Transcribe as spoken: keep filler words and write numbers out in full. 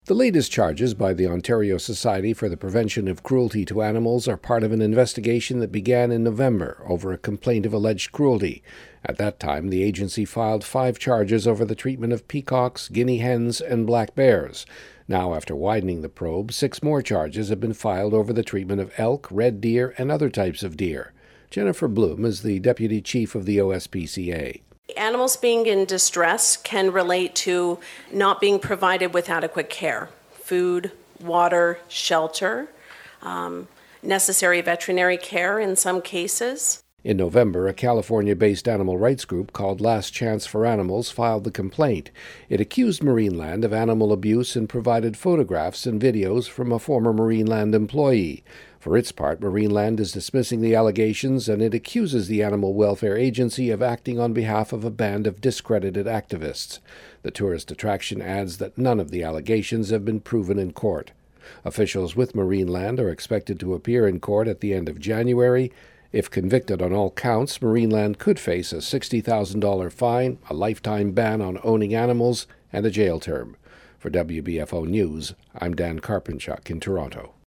The latest charges by the Ontario Society for the Prevention of Cruelty to Animals are part of an investigation that began in November over a complaint of alleged cruelty. At that time, the agency filed five charges over the treatment of peacocks, guinea hens, and black bears. Now, after widening the probe, six more charges have been filed over the treatment of elk, red deer, and other types of deer. Jennifer Bloom is the deputy chief of the O S P C A. Animals being in distress can relate to not being provided with adequate care, food, water, shelter, um, necessary veterinary care in some cases. In November, a California-based animal rights group called Last Chance for Animals filed the complaint. It accused Marineland of animal abuse and provided photographs and videos from a former Marineland employee. For its part, Marineland is dismissing the allegations, and it accuses the Animal Welfare Agency of acting on behalf of a band of discredited activists. The tourist attraction adds that none of the allegations have been proven in court. Officials with Marineland are expected to appear in court at the end of January. If convicted on all counts, Marineland could face a sixty thousand dollars fine, a lifetime ban on owning animals, and a jail term. For W B F O News, I'm Dan Karpenchuk in Toronto.